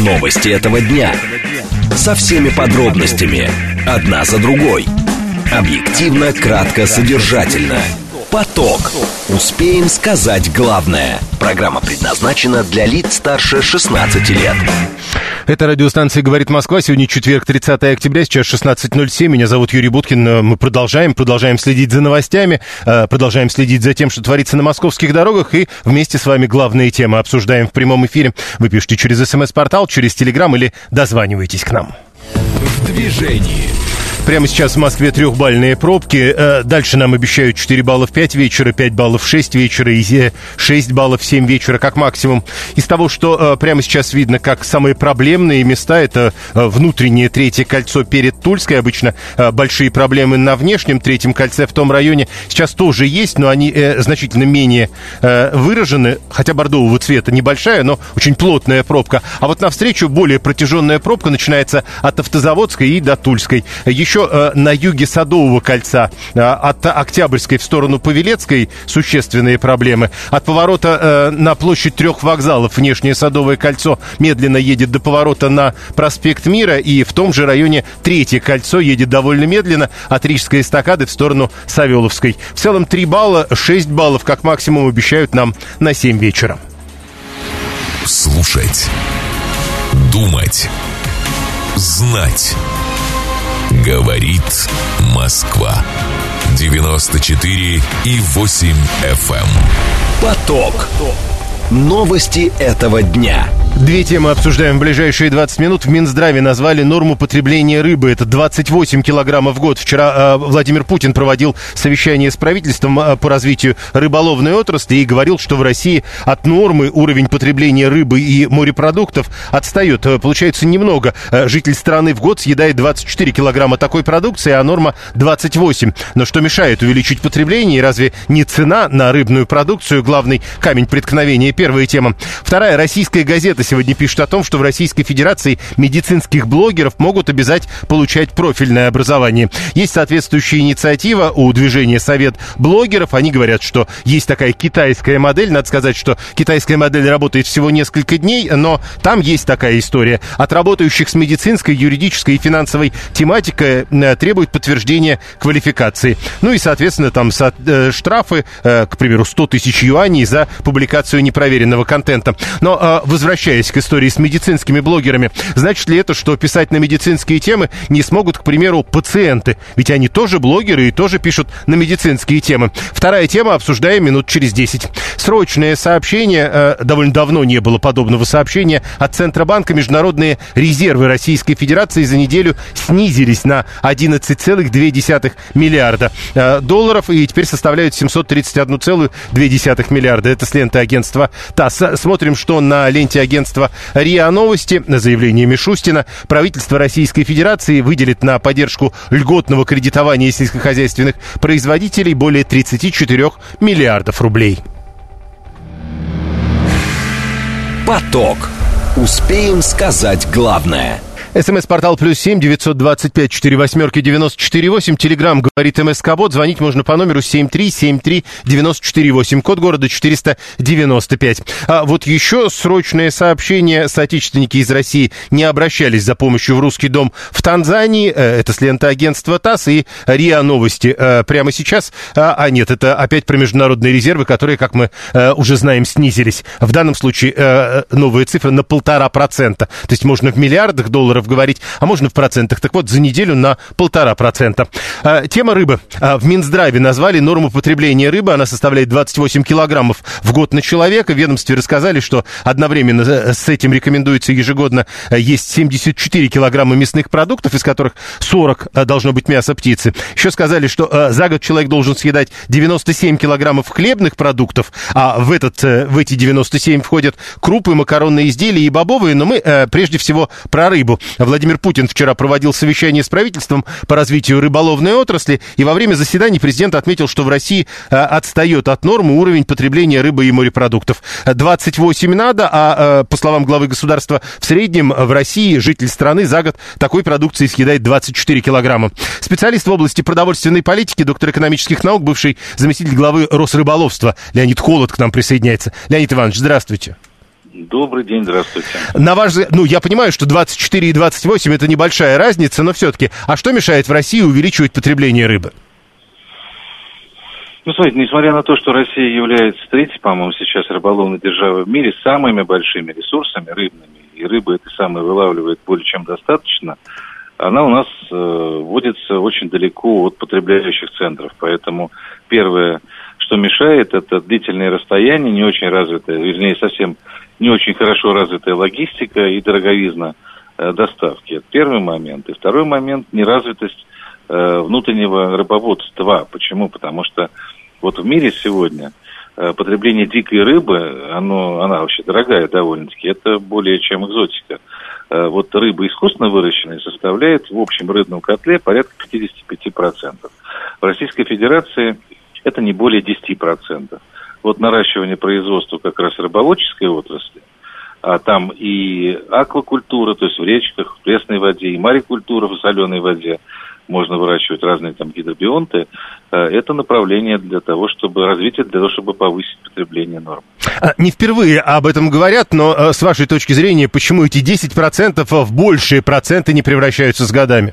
Новости этого дня. Со всеми подробностями. Одна за другой. Объективно, кратко, содержательно. Поток. Успеем сказать главное. Программа предназначена для лиц старше 16 лет. Это радиостанция «Говорит Москва». Сегодня четверг, 30 октября, сейчас 16:07. Меня зовут Юрий Буткин. Мы продолжаем следить за новостями, продолжаем следить за тем, что творится на московских дорогах. И вместе с вами главные темы обсуждаем в прямом эфире. Вы пишите через СМС-портал, через Телеграм или дозваниваетесь к нам. В движении. Прямо сейчас в Москве 3-бальные пробки. Дальше нам обещают 4 балла в 5 вечера, 5 баллов в 6 вечера и 6 баллов в 7 вечера как максимум. Из того, что прямо сейчас видно, как самые проблемные места, это внутреннее третье кольцо перед Тульской. Обычно большие проблемы на внешнем третьем кольце в том районе сейчас тоже есть, но они значительно менее выражены. Хотя бордового цвета небольшая, но очень плотная пробка. А вот навстречу более протяженная пробка начинается от Автозаводской и до Тульской. Еще на юге Садового кольца от Октябрьской в сторону Павелецкой существенные проблемы. От поворота на площадь 3 вокзалов внешнее Садовое кольцо медленно едет до поворота на проспект Мира. И в том же районе третье кольцо едет довольно медленно от Рижской эстакады в сторону Савеловской. В целом 3 балла, 6 баллов как максимум обещают нам на 7 вечера. Слушать. Думать. Знать. Говорит Москва. 94,8 FM. Поток. Новости этого дня. Две темы обсуждаем в ближайшие 20 минут. В Минздраве назвали норму потребления рыбы. Это 28 килограммов в год. Вчера Владимир Путин проводил совещание с правительством по развитию рыболовной отрасли и говорил, что в России от нормы уровень потребления рыбы и морепродуктов отстает. Получается немного. Житель страны в год съедает 24 килограмма такой продукции, а норма 28. Но что мешает увеличить потребление? И разве не цена на рыбную продукцию главный камень преткновения? Первая тема. Вторая. Российская газета сегодня пишет о том, что в Российской Федерации медицинских блогеров могут обязать получать профильное образование. Есть соответствующая инициатива у движения «Совет блогеров». Они говорят, что есть такая китайская модель. Надо сказать, что китайская модель работает всего несколько дней, но там есть такая история. От работающих с медицинской, юридической и финансовой тематикой требует подтверждения квалификации. Ну и, соответственно, там штрафы, к примеру, 100 тысяч юаней за публикацию непроверенного контента. Но возвращаясь к истории с медицинскими блогерами, значит ли это, что писать на медицинские темы не смогут, к примеру, пациенты? Ведь они тоже блогеры и тоже пишут на медицинские темы. Вторая тема, обсуждаем минут через 10. Срочное сообщение, довольно давно не было подобного сообщения, от Центробанка. Международные резервы Российской Федерации за неделю снизились на 11,2 миллиарда долларов и теперь составляют 731,2 миллиарда. Это с ленты агентства ТАСС. Смотрим, что на ленте агентства РИА Новости. На заявление Мишустина правительство Российской Федерации выделит на поддержку льготного кредитования сельскохозяйственных производителей более 34 миллиардов рублей. Поток. Успеем сказать главное. СМС-портал +7 925 48 94 8. Телеграм говорит МСК-бот. Звонить можно по номеру 7373 94 8. Код города 495. А вот еще срочное сообщение. Соотечественники из России не обращались за помощью в Русский дом в Танзании. Это с ленты агентства ТАСС и РИА Новости. Прямо сейчас. Нет, это опять про международные резервы, которые, как мы уже знаем, снизились. В данном случае новая цифра на 1,5%. То есть можно в миллиардах долларов говорить, а можно в процентах. Так вот, за неделю на 1,5%. Тема рыбы. В Минздраве назвали норму потребления рыбы. Она составляет 28 килограммов в год на человека. В ведомстве рассказали, что одновременно с этим рекомендуется ежегодно есть 74 килограмма мясных продуктов, из которых 40 должно быть мясо птицы. Еще сказали, что за год человек должен съедать 97 килограммов хлебных продуктов, а в эти 97 входят крупы, макаронные изделия и бобовые, но мы прежде всего про рыбу. Владимир Путин вчера проводил совещание с правительством по развитию рыболовной отрасли, и во время заседания президент отметил, что в России отстает от нормы уровень потребления рыбы и морепродуктов. 28 надо, а по словам главы государства, в среднем в России житель страны за год такой продукции съедает 24 килограмма. Специалист в области продовольственной политики, доктор экономических наук, бывший заместитель главы Росрыболовства Леонид Холод к нам присоединяется. Леонид Иванович, здравствуйте. Добрый день, здравствуйте. На ваш взгляд, я понимаю, что 24 и 28 это небольшая разница, но все-таки, а что мешает в России увеличивать потребление рыбы? Смотрите, несмотря на то, что Россия является третьей, по-моему, сейчас рыболовной державой в мире с самыми большими ресурсами рыбными, и рыбы этой самой вылавливает более чем достаточно, она у нас вводится очень далеко от потребляющих центров. Поэтому первое, что мешает, это длительные расстояния, не очень развитая, вернее, совсем не очень хорошо развитая логистика и дороговизна доставки. Это первый момент. И второй момент – неразвитость внутреннего рыбоводства. Почему? Потому что вот в мире сегодня потребление дикой рыбы, она вообще дорогая довольно-таки, это более чем экзотика. Вот рыба искусственно выращенная составляет в общем рыбном котле порядка 55%. В Российской Федерации это не более 10%. Вот наращивание производства как раз рыболовческой отрасли, а там и аквакультура, то есть в речках, в пресной воде, и марикультура в соленой воде, можно выращивать разные там гидробионты, это направление для того, чтобы развитие, для того, чтобы повысить потребление норм. Не впервые об этом говорят, но с вашей точки зрения, почему эти 10% в большие проценты не превращаются с годами?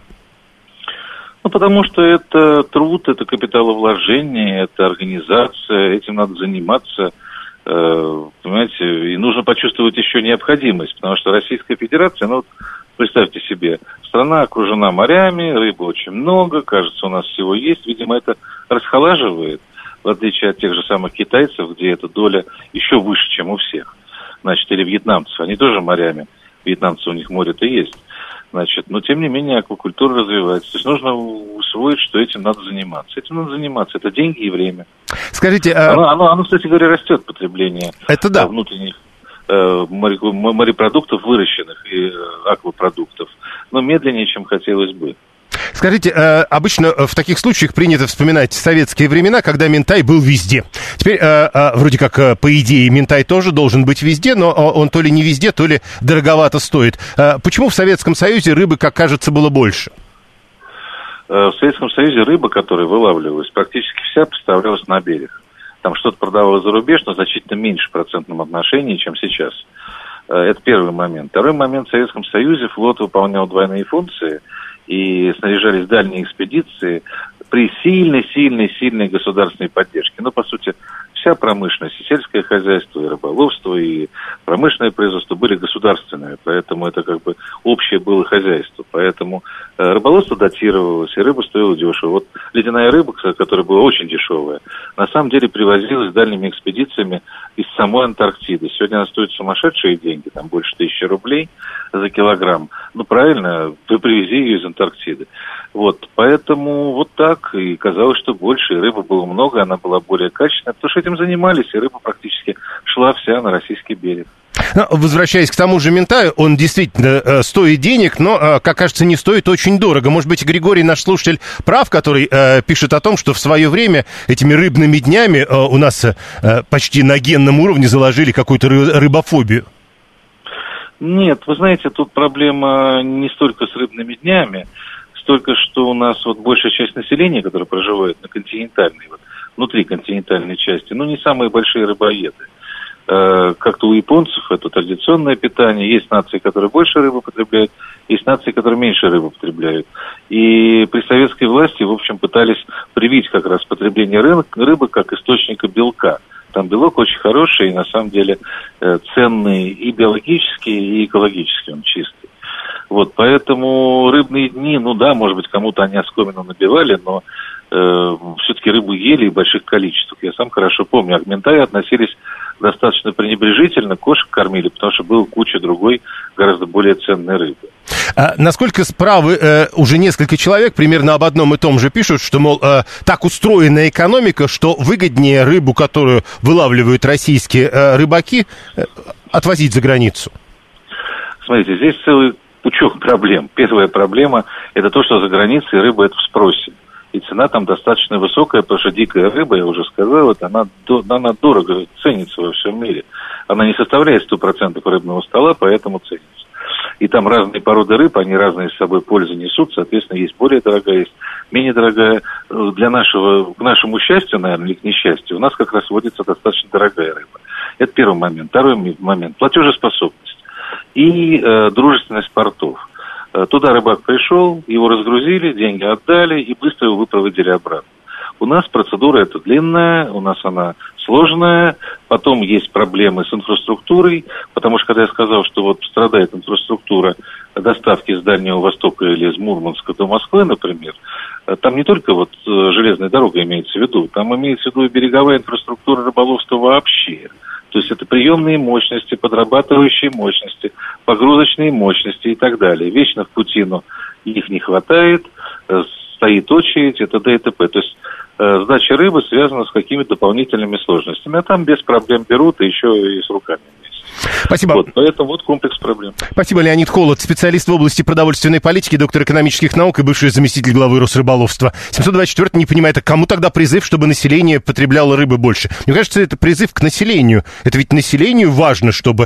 Потому что это труд, это капиталовложение, это организация, этим надо заниматься, понимаете, и нужно почувствовать еще необходимость, потому что Российская Федерация, представьте себе, страна окружена морями, рыбы очень много, кажется, у нас всего есть, видимо, это расхолаживает, в отличие от тех же самых китайцев, где эта доля еще выше, чем у всех, или вьетнамцев, они тоже морями, вьетнамцы, у них море-то есть. Но тем не менее аквакультура развивается. То есть нужно усвоить, что этим надо заниматься. Этим надо заниматься. Это деньги и время. Скажите... Оно, кстати говоря, растет потребление внутренних морепродуктов, выращенных и аквапродуктов, но медленнее, чем хотелось бы. Скажите, обычно в таких случаях принято вспоминать советские времена, когда минтай был везде. Теперь, вроде как, по идее, минтай тоже должен быть везде, но он то ли не везде, то ли дороговато стоит. Почему в Советском Союзе рыбы, как кажется, было больше? В Советском Союзе рыба, которая вылавливалась, практически вся поставлялась на берег. Там что-то продавалось за рубеж, но значительно меньше в процентном отношении, чем сейчас. Это первый момент. Второй момент. В Советском Союзе флот выполнял двойные функции, и снаряжались дальние экспедиции при сильной государственной поддержке. По сути, вся промышленность, и сельское хозяйство, и рыболовство, и промышленное производство были государственными, поэтому это общее было хозяйство. Поэтому рыболовство датировалось, и рыба стоила дешево. Вот ледяная рыба, которая была очень дешевая, на самом деле привозилась дальними экспедициями из самой Антарктиды. Сегодня она стоит сумасшедшие деньги, там больше 1000 рублей за килограмм. Правильно, вы привези ее из Антарктиды. Поэтому вот так, и казалось, что больше, и рыбы было много, она была более качественная, потому что этим занимались, и рыба практически шла вся на российский берег. Возвращаясь к тому же минтаю, он действительно стоит денег, но, как кажется, не стоит очень дорого. Может быть, Григорий, наш слушатель, прав, который пишет о том, что в свое время этими рыбными днями у нас почти на генном уровне заложили какую-то рыбофобию. Нет, вы знаете, тут проблема не столько с рыбными днями, столько, что у нас большая часть населения, которое проживает на континентальной, внутри континентальной части, не самые большие рыбоеды. Как-то у японцев это традиционное питание. Есть нации, которые больше рыбы потребляют, есть нации, которые меньше рыбы потребляют. И при советской власти, в общем, пытались привить как раз потребление рыбы как источника белка. Там белок очень хороший и на самом деле ценный и биологически, и экологически он чистый. Поэтому рыбные дни, может быть, кому-то они оскомину набивали, но все-таки рыбу ели в больших количествах. Я сам хорошо помню, к минтаю относились достаточно пренебрежительно, кошек кормили, потому что была куча другой, гораздо более ценной рыбы. Насколько справы уже несколько человек примерно об одном и том же пишут, что, мол, так устроена экономика, что выгоднее рыбу, которую вылавливают российские рыбаки, отвозить за границу. Смотрите, здесь целый пучок проблем. Первая проблема – это то, что за границей рыба – это в спросе. И цена там достаточно высокая, потому что дикая рыба, я уже сказал, она дорого ценится во всем мире. Она не составляет 100% рыбного стола, поэтому ценится. И там разные породы рыб, они разные с собой пользы несут, соответственно, есть более дорогая, есть менее дорогая. К нашему счастью, наверное, или к несчастью, у нас как раз водится достаточно дорогая рыба. Это первый момент. Второй момент – платежеспособность и дружественность портов. Туда рыбак пришел, его разгрузили, деньги отдали и быстро его выпроводили обратно. У нас процедура эта длинная, у нас она сложная, потом есть проблемы с инфраструктурой, потому что когда я сказал, что вот страдает инфраструктура доставки из Дальнего Востока или из Мурманска до Москвы, например, там не только вот железная дорога имеется в виду, там имеется в виду и береговая инфраструктура рыболовства вообще. То есть это приемные мощности, подрабатывающие мощности, погрузочные мощности и так далее. Вечно в путину их не хватает, стоит очередь, и т.д. и т.п. То есть сдача рыбы связана с какими-то дополнительными сложностями. А там без проблем берут, и еще и с руками вместе. Спасибо. Вот, поэтому вот комплекс проблем. Спасибо, Леонид Холод, специалист в области продовольственной политики, доктор экономических наук и бывший заместитель главы Росрыболовства. 724 не понимает, а кому тогда призыв, чтобы население потребляло рыбы больше? Мне кажется, это призыв к населению. Это ведь населению важно, чтобы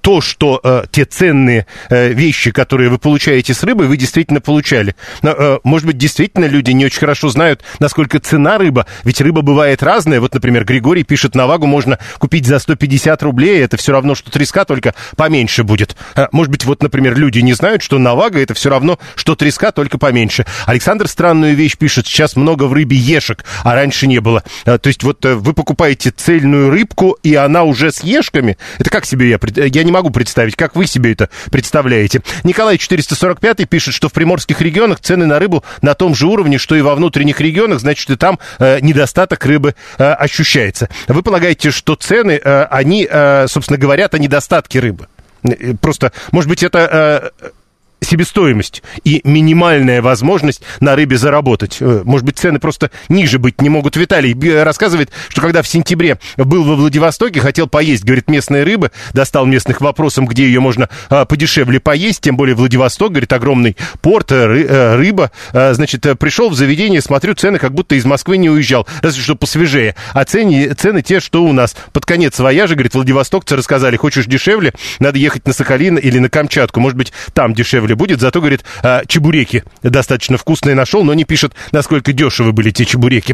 те ценные вещи, которые вы получаете с рыбой, вы действительно получали. Может быть, действительно люди не очень хорошо знают, насколько цена рыба. Ведь рыба бывает разная. Вот, например, Григорий пишет, на вагу можно купить за 150 рублей. Это все равно, что треска, только поменьше будет. Может быть, вот, например, люди не знают, что навага это все равно, что треска, только поменьше. Александр странную вещь пишет, сейчас много в рыбе ешек, а раньше не было. То есть вот вы покупаете цельную рыбку, и она уже с ешками? Это как себе я не могу представить, как вы себе это представляете? Николай 445 пишет, что в приморских регионах цены на рыбу на том же уровне, что и во внутренних регионах, значит, и там недостаток рыбы ощущается. Вы полагаете, что цены, они, собственно, говорят о недостатке рыбы? Просто, может быть, это себестоимость и минимальная возможность на рыбе заработать. Может быть, цены просто ниже быть не могут. Виталий рассказывает, что когда в сентябре был во Владивостоке, хотел поесть, говорит, местной рыбы, достал местных вопросом, где ее можно подешевле поесть, тем более Владивосток, говорит, огромный порт, рыба. Значит, пришел в заведение, смотрю, цены как будто из Москвы не уезжал, разве что посвежее. А цены те, что у нас. Под конец вояжа, говорит, владивостокцы рассказали, хочешь дешевле, надо ехать на Сахалин или на Камчатку, может быть, там дешевле будет, зато, говорит, чебуреки достаточно вкусные нашел, но не пишет, насколько дешевы были те чебуреки.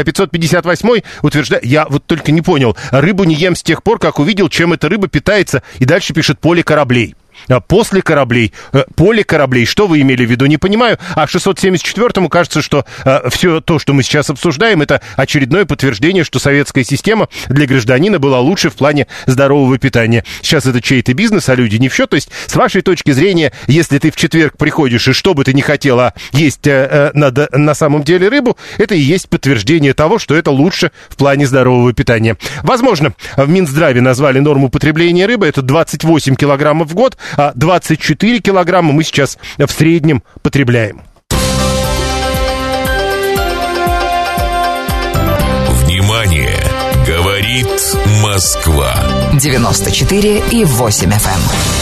558-й утверждает, я вот только не понял, рыбу не ем с тех пор, как увидел, чем эта рыба питается, и дальше пишет поле кораблей. После кораблей, поле кораблей, что вы имели в виду, не понимаю. А 674-му кажется, что все то, что мы сейчас обсуждаем, это очередное подтверждение, что советская система для гражданина была лучше в плане здорового питания. Сейчас это чей-то бизнес, а люди не в счет. То есть, с вашей точки зрения, если ты в четверг приходишь, и что бы ты ни хотела есть надо на самом деле рыбу, это и есть подтверждение того, что это лучше в плане здорового питания. Возможно, в Минздраве назвали норму потребления рыбы, это 28 килограммов в год, а 24 килограмма мы сейчас в среднем потребляем. Внимание! Говорит Москва. 94,8 FM.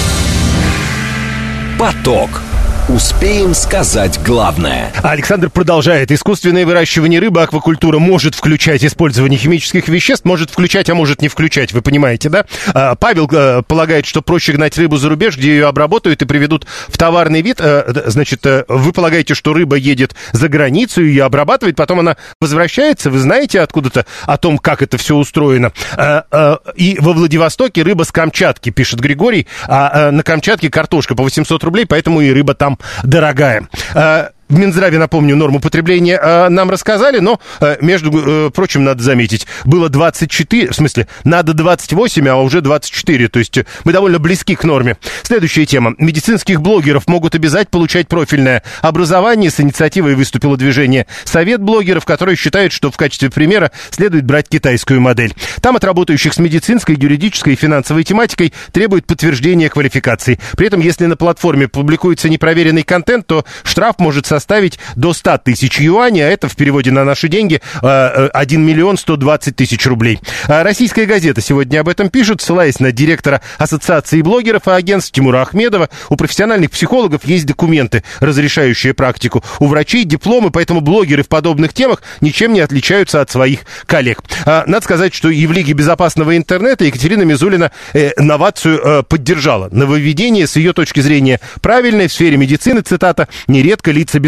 Поток. Успеем сказать главное. Александр продолжает. Искусственное выращивание рыбы, аквакультура может включать использование химических веществ, может включать, а может не включать, вы понимаете, да? Павел полагает, что проще гнать рыбу за рубеж, где ее обработают и приведут в товарный вид. Значит, вы полагаете, что рыба едет за границу, ее обрабатывает, потом она возвращается? Вы знаете откуда-то о том, как это все устроено? И во Владивостоке рыба с Камчатки, пишет Григорий, а на Камчатке картошка по 800 рублей, поэтому и рыба там дорогая. В Минздраве, напомню, норму потребления нам рассказали, но, между прочим, надо заметить, было 24, в смысле, надо 28, а уже 24, то есть мы довольно близки к норме. Следующая тема. Медицинских блогеров могут обязать получать профильное образование. С инициативой выступило движение «Совет блогеров», которое считает, что в качестве примера следует брать китайскую модель. Там от работающих с медицинской, юридической и финансовой тематикой требует подтверждения квалификации. При этом, если на платформе публикуется непроверенный контент, то штраф может составить до 100 тысяч юаней, а это в переводе на наши деньги 1 миллион 120 тысяч рублей. Российская газета сегодня об этом пишет, ссылаясь на директора Ассоциации блогеров и агентств Тимура Ахмедова. У профессиональных психологов есть документы, разрешающие практику. У врачей дипломы, поэтому блогеры в подобных темах ничем не отличаются от своих коллег. Надо сказать, что и в Лиге безопасного интернета Екатерина Мизулина новацию поддержала. Нововведение, с ее точки зрения, правильное в сфере медицины, цитата, «нередко лица без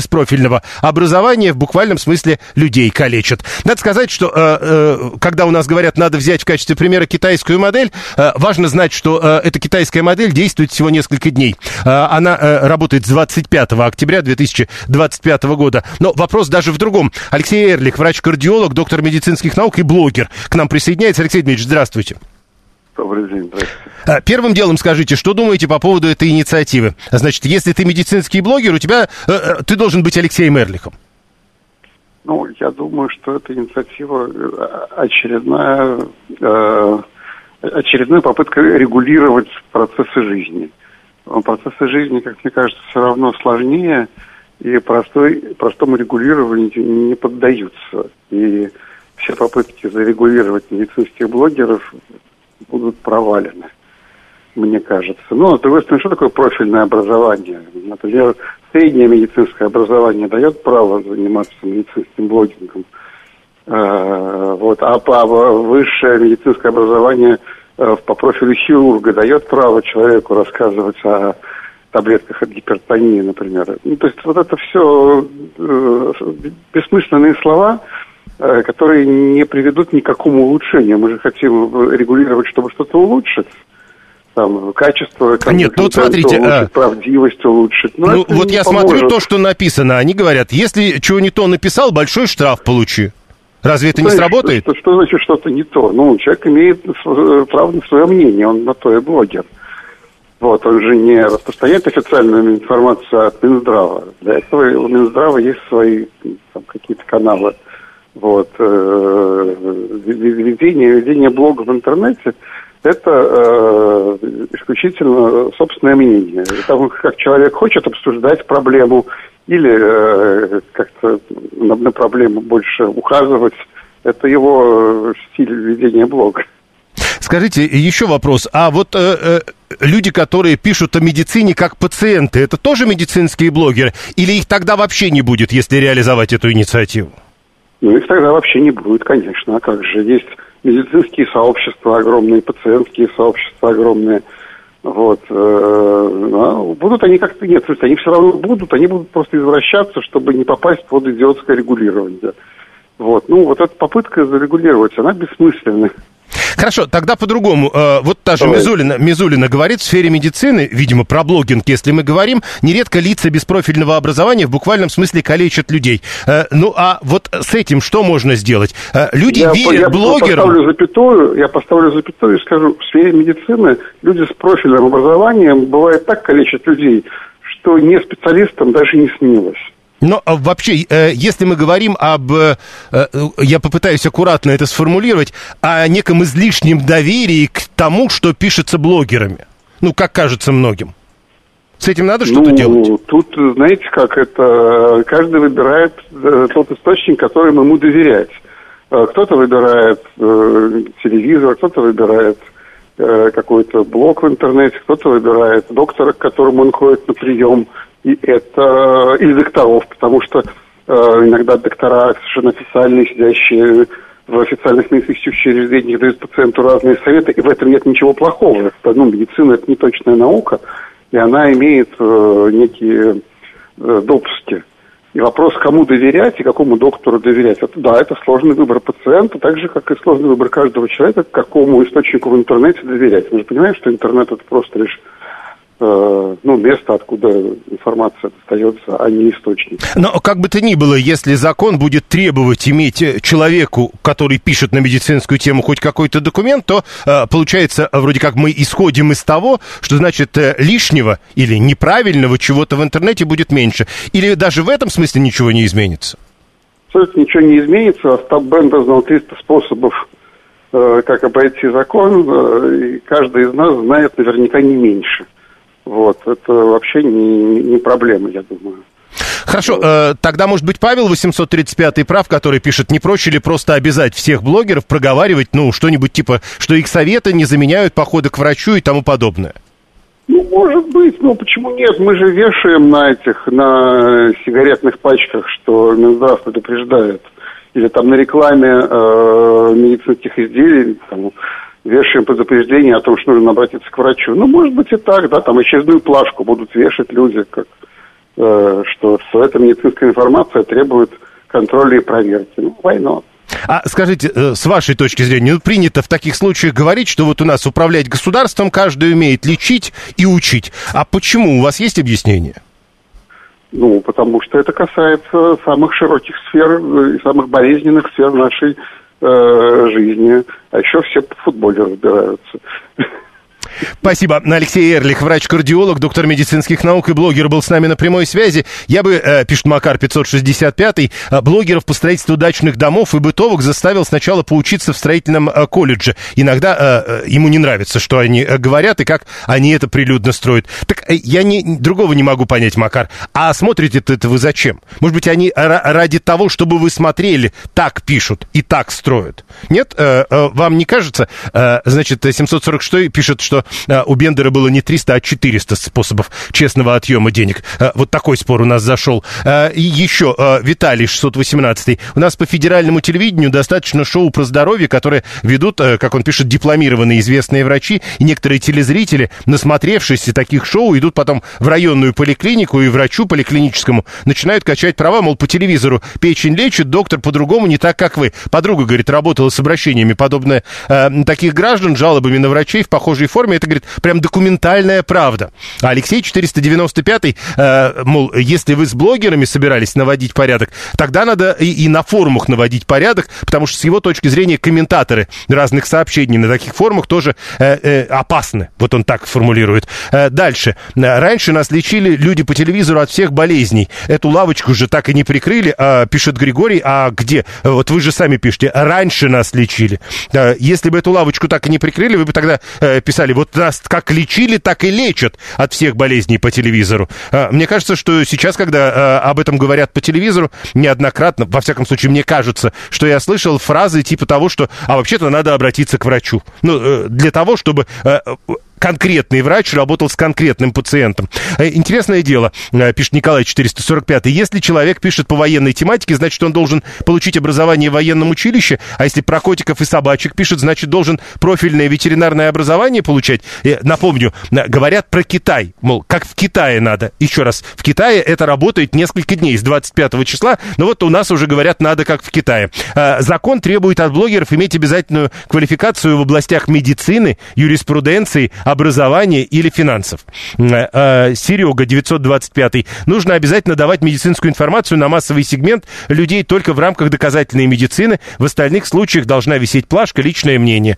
без профильного образования в буквальном смысле людей калечат. Надо сказать, что когда у нас говорят, надо взять в качестве примера китайскую модель, важно знать, что эта китайская модель действует всего несколько дней. Она работает с 25 октября 2025 года. Но вопрос даже в другом. Алексей Эрлих, врач-кардиолог, доктор медицинских наук и блогер, к нам присоединяется. Алексей Дмитриевич, здравствуйте. Добрый день, здравствуйте. Первым делом скажите, что думаете по поводу этой инициативы? Значит, если ты медицинский блогер, ты должен быть Алексеем Эрлихом. Ну, я думаю, что эта инициатива очередная попытка регулировать процессы жизни. Процессы жизни, как мне кажется, все равно сложнее, и простому регулированию не поддаются. И все попытки зарегулировать медицинских блогеров будут провалены, мне кажется. Ну, с другой стороны, что такое профильное образование? Например, среднее медицинское образование дает право заниматься медицинским блогингом, а высшее медицинское образование по профилю хирурга дает право человеку рассказывать о таблетках от гипертонии, например. Ну, то есть вот это все бессмысленные слова, которые не приведут ни к какому улучшению. Мы же хотим регулировать, чтобы что-то улучшить. Там, качество, нет, ну вот смотрите, улучшить, правдивость улучшить. Ну, вот я смотрю то, что написано. Они говорят, если чего не то написал, большой штраф получи. Разве это не сработает? Что значит что-то не то? Ну, человек имеет право на свое мнение, он на то и блогер. Вот, он же не распространяет официальную информацию от Минздрава. Для этого у Минздрава есть свои там, какие-то каналы. Вот. Ведение блога в интернете – это исключительно собственное мнение. Там, как человек хочет обсуждать проблему или как-то на проблему больше ухаживать, это его стиль ведения блога. Скажите, еще вопрос. А вот люди, которые пишут о медицине как пациенты, это тоже медицинские блогеры? Или их тогда вообще не будет, если реализовать эту инициативу? Ну, их тогда вообще не будет, конечно. А как же? Есть медицинские сообщества огромные, пациентские сообщества огромные. Вот. Будут они как-то... Нет, то есть они все равно будут, они будут просто извращаться, чтобы не попасть под идиотское регулирование. Вот. Ну, вот эта попытка зарегулировать, она бессмысленна. Хорошо, тогда по-другому. Вот та же Мизулина говорит, в сфере медицины, видимо, про блогинг, если мы говорим, нередко лица без профильного образования в буквальном смысле калечат людей. Ну, а вот с этим что можно сделать? Люди верят блогерам... Я поставлю запятую и скажу, в сфере медицины люди с профильным образованием бывает так калечат людей, что не специалистам даже не снилось. Но вообще, если мы говорим об, я попытаюсь аккуратно это сформулировать, о неком излишнем доверии к тому, что пишется блогерами, ну, как кажется многим. С этим надо что-то делать? Тут, знаете как, это каждый выбирает тот источник, которому ему доверять. Кто-то выбирает телевизор, кто-то выбирает какой-то блог в интернете, кто-то выбирает доктора, к которому он ходит на прием, или докторов, потому что иногда доктора совершенно официальные, сидящие в официальных медицинских учреждениях, дают пациенту разные советы, и в этом нет ничего плохого. Медицина – это не точная наука, и она имеет некие допуски. И вопрос, кому доверять и какому доктору доверять. Это сложный выбор пациента, так же, как и сложный выбор каждого человека, какому источнику в интернете доверять. Мы же понимаем, что интернет – это просто лишь место, откуда информация достается, а не источник. Но как бы то ни было, если закон будет требовать иметь человеку, который пишет на медицинскую тему, хоть какой-то документ, то получается, вроде как мы исходим из того, что значит лишнего или неправильного чего-то в интернете будет меньше. Или даже в этом смысле ничего не изменится? Абсолютно ничего не изменится. Остап Бендер знал 300 способов, как обойти закон, и каждый из нас знает наверняка не меньше. Вот, это вообще не проблема, я думаю. Хорошо, тогда, может быть, Павел 835 прав, который пишет, не проще ли просто обязать всех блогеров проговаривать, что-нибудь типа, что их советы не заменяют походы к врачу и тому подобное? Может быть, почему нет? Мы же вешаем на сигаретных пачках, что Минздрав предупреждает. Или там на рекламе медицинских изделий, вешаем предупреждение о том, что нужно обратиться к врачу. Может быть и так, да, там очередную плашку будут вешать люди, как что эта медицинская информация требует контроля и проверки. Ну, война. А скажите, с вашей точки зрения, принято в таких случаях говорить, что вот у нас управлять государством каждый умеет лечить и учить. А почему? У вас есть объяснение? Ну, потому что это касается самых широких сфер и самых болезненных сфер нашей жизни. А еще все по футболе разбираются. Спасибо. Алексей Эрлих, врач-кардиолог, доктор медицинских наук и блогер, был с нами на прямой связи. Я бы, пишет Макар 565, блогеров по строительству дачных домов и бытовок заставил сначала поучиться в строительном колледже. Иногда ему не нравится, что они говорят и как они это прилюдно строят. Так я другого не могу понять, Макар. А смотрите это вы зачем? Может быть, они ради того, чтобы вы смотрели, так пишут и так строят? Нет? Вам не кажется? Значит, 746 пишет, что у Бендера было не 300, а 400 способов честного отъема денег. Вот такой спор у нас зашел. И еще Виталий, 618. У нас по федеральному телевидению достаточно шоу про здоровье, которые ведут, как он пишет, дипломированные известные врачи. И некоторые телезрители, насмотревшись таких шоу, идут потом в районную поликлинику и врачу поликлиническому начинают качать права, мол, по телевизору печень лечит, доктор по-другому, не так, как вы. Подруга, говорит, работала с обращениями подобное таких граждан, жалобами на врачей в похожей форме. Это, говорит, прям документальная правда. А Алексей 495, мол, если вы с блогерами собирались наводить порядок, тогда надо и на форумах наводить порядок, потому что с его точки зрения комментаторы разных сообщений на таких форумах тоже опасны. Вот он так формулирует. Дальше. Раньше нас лечили люди по телевизору от всех болезней. Эту лавочку же так и не прикрыли, пишет Григорий. А где? Вот вы же сами пишете. Раньше нас лечили. Если бы эту лавочку так и не прикрыли, вы бы тогда писали, вот нас как лечили, так и лечат от всех болезней по телевизору. Мне кажется, что сейчас, когда об этом говорят по телевизору, неоднократно, во всяком случае, мне кажется, что я слышал фразы типа того, что, вообще-то надо обратиться к врачу. Ну, для того, чтобы конкретный врач работал с конкретным пациентом. Интересное дело, пишет Николай 445. Если человек пишет по военной тематике, значит, он должен получить образование в военном училище, а если про котиков и собачек пишет, значит, должен профильное ветеринарное образование получать. Напомню, говорят про Китай, мол, как в Китае надо. Еще раз, в Китае это работает несколько дней, с 25 числа, но вот у нас уже говорят, надо как в Китае. Закон требует от блогеров иметь обязательную квалификацию в областях медицины, юриспруденции, образования или финансов. Серега, 925. Нужно обязательно давать медицинскую информацию на массовый сегмент людей только в рамках доказательной медицины. В остальных случаях должна висеть плашка «Личное мнение».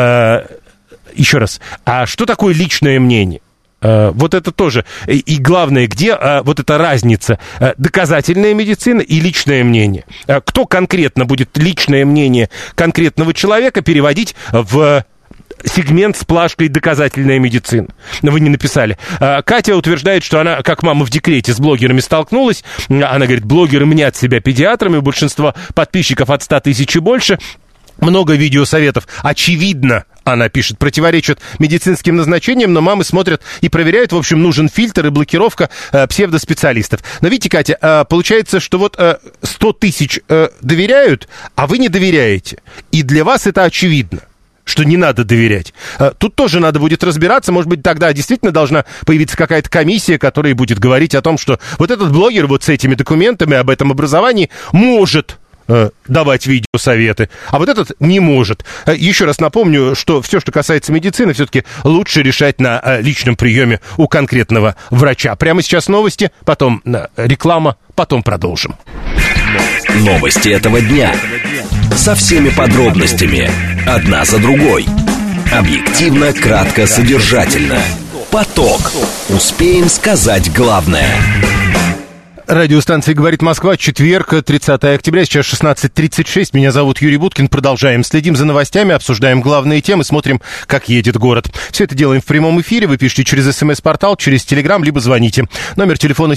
Еще раз. А что такое личное мнение? Вот это тоже. И главное, где вот эта разница? Доказательная медицина и личное мнение. Кто конкретно будет личное мнение конкретного человека переводить в сегмент с плашкой «Доказательная медицина». Вы не написали. Катя утверждает, что она, как мама в декрете, с блогерами столкнулась. Она говорит, блогеры мнят себя педиатрами, у большинства подписчиков от 100 тысяч и больше. Много видеосоветов, очевидно, она пишет, противоречат медицинским назначениям, но мамы смотрят и проверяют. В общем, нужен фильтр и блокировка псевдоспециалистов. Но видите, Катя, получается, что вот 100 тысяч доверяют, а вы не доверяете. И для вас это очевидно, что не надо доверять. Тут тоже надо будет разбираться. Может быть, тогда действительно должна появиться какая-то комиссия, которая будет говорить о том, что вот этот блогер вот с этими документами об этом образовании может давать видеосоветы, а вот этот не может. Еще раз напомню, что все, что касается медицины, все-таки лучше решать на личном приеме у конкретного врача. Прямо сейчас новости, потом реклама, потом продолжим. Новости этого дня. Со всеми подробностями. Одна за другой. Объективно, кратко, содержательно. Поток. Успеем сказать главное. Радиостанция «Говорит Москва», четверг, 30 октября, сейчас 16:36. Меня зовут Юрий Буткин. Продолжаем. Следим за новостями, обсуждаем главные темы, смотрим, как едет город. Все это делаем в прямом эфире. Вы пишите через СМС-портал, через Телеграм, либо звоните. Номер телефона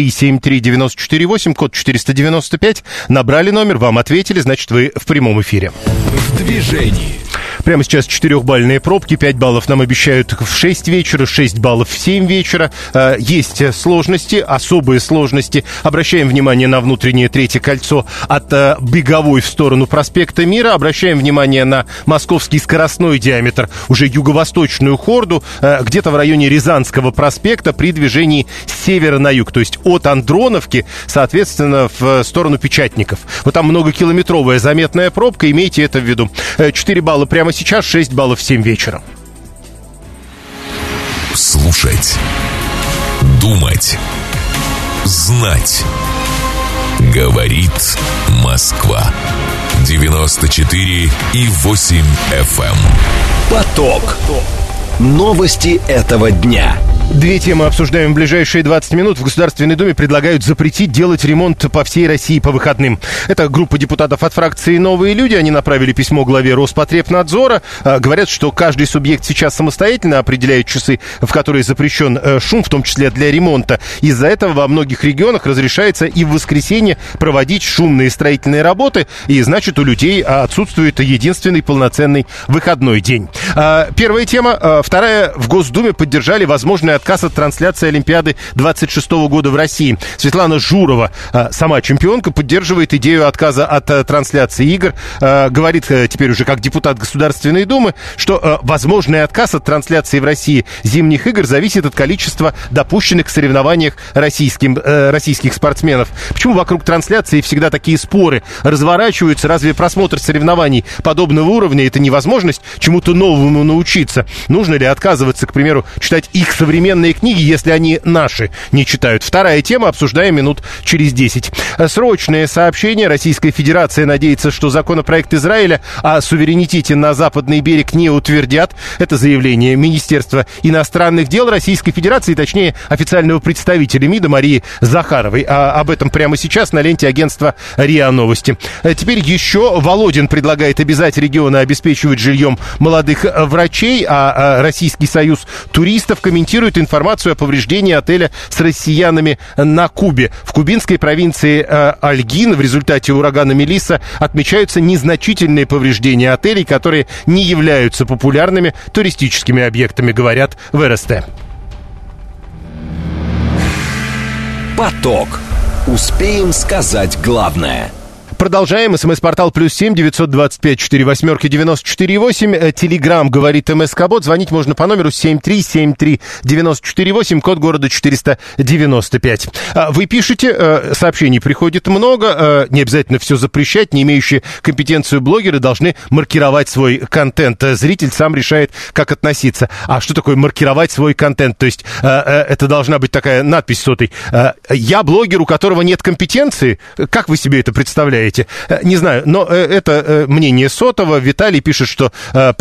7373948, код 495. Набрали номер, вам ответили, значит, вы в прямом эфире. В движении. Прямо сейчас 4-бальные пробки. 5 баллов нам обещают в 6 вечера, 6 баллов в 7 вечера. Есть сложности, особые сложности части. Обращаем внимание на внутреннее третье кольцо от Беговой в сторону проспекта Мира. Обращаем внимание на московский скоростной диаметр, уже юго-восточную хорду, где-то в районе Рязанского проспекта при движении с севера на юг, то есть от Андроновки, соответственно, в сторону Печатников. Вот там многокилометровая заметная пробка, имейте это в виду. 4 балла прямо сейчас, 6 баллов в 7 вечера. Слушать, думать, знать. Говорит Москва. 94,8 FM. Поток. Новости этого дня. Две темы обсуждаем в ближайшие 20 минут. В Государственной Думе предлагают запретить делать ремонт по всей России по выходным. Это группа депутатов от фракции «Новые люди». Они направили письмо главе Роспотребнадзора. Говорят, что каждый субъект сейчас самостоятельно определяет часы, в которые запрещен шум, в том числе для ремонта. Из-за этого во многих регионах разрешается и в воскресенье проводить шумные строительные работы. И, значит, у людей отсутствует единственный полноценный выходной день. Первая тема. Вторая. В Госдуме поддержали возможное отказ от трансляции Олимпиады 26 года в России. Светлана Журова, сама чемпионка, поддерживает идею отказа от трансляции игр. Говорит теперь уже как депутат Государственной Думы, что возможный отказ от трансляции в России зимних игр зависит от количества допущенных к соревнованиях российских спортсменов. Почему вокруг трансляции всегда такие споры разворачиваются? Разве просмотр соревнований подобного уровня — это невозможность чему-то новому научиться? Нужно ли отказываться, к примеру, читать их современные книги, если они наши не читают? Вторая тема, обсуждаем минут через 10. Срочное сообщение. Российская Федерация надеется, что законопроект Израиля о суверенитете на западный берег не утвердят. Это заявление Министерства иностранных дел Российской Федерации, точнее, официального представителя МИДа Марии Захаровой. Об этом прямо сейчас на ленте агентства РИА Новости. Теперь еще Володин предлагает обязать регионы обеспечивать жильем молодых врачей, а Российский союз туристов комментирует информацию о повреждении отеля с россиянами на Кубе. В кубинской провинции Альгин в результате урагана Мелисса отмечаются незначительные повреждения отелей, которые не являются популярными туристическими объектами, говорят в РСТ. Поток. Успеем сказать главное. Продолжаем. СМС-портал +7 925 48 94 8. Телеграм говорит МСК-бот. Звонить можно по номеру 7373 94 8, код города 495. Вы пишете, сообщений приходит много. Не обязательно все запрещать. Не имеющие компетенцию блогеры должны маркировать свой контент. Зритель сам решает, как относиться. А что такое маркировать свой контент? То есть это должна быть такая надпись сотой. Я блогер, у которого нет компетенции. Как вы себе это представляете? Не знаю, но это мнение Сотова. Виталий пишет, что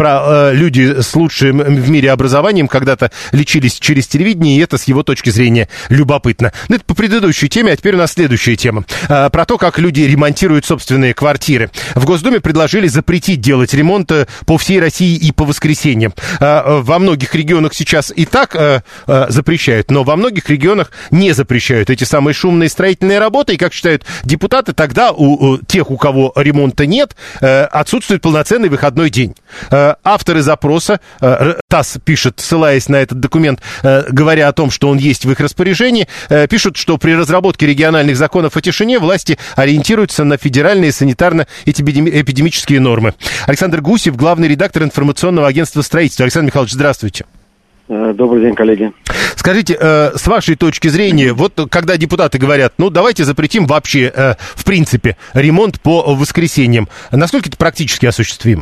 люди с лучшим в мире образованием когда-то лечились через телевидение, и это с его точки зрения любопытно. Но это по предыдущей теме, а теперь у нас следующая тема. Про то, как люди ремонтируют собственные квартиры. В Госдуме предложили запретить делать ремонт по всей России и по воскресеньям. Во многих регионах сейчас и так запрещают, но во многих регионах не запрещают эти самые шумные строительные работы. И, как считают депутаты, тогда у тех, у кого ремонта нет, отсутствует полноценный выходной день. Авторы запроса, ТАСС пишет, ссылаясь на этот документ, говоря о том, что он есть в их распоряжении, пишут, что при разработке региональных законов о тишине власти ориентируются на федеральные санитарно-эпидемические нормы. Александр Гусев, главный редактор информационного агентства «Строительство». Александр Михайлович, здравствуйте. Добрый день, коллеги. Скажите, с вашей точки зрения, вот когда депутаты говорят, ну давайте запретим вообще, в принципе, ремонт по воскресеньям, насколько это практически осуществимо?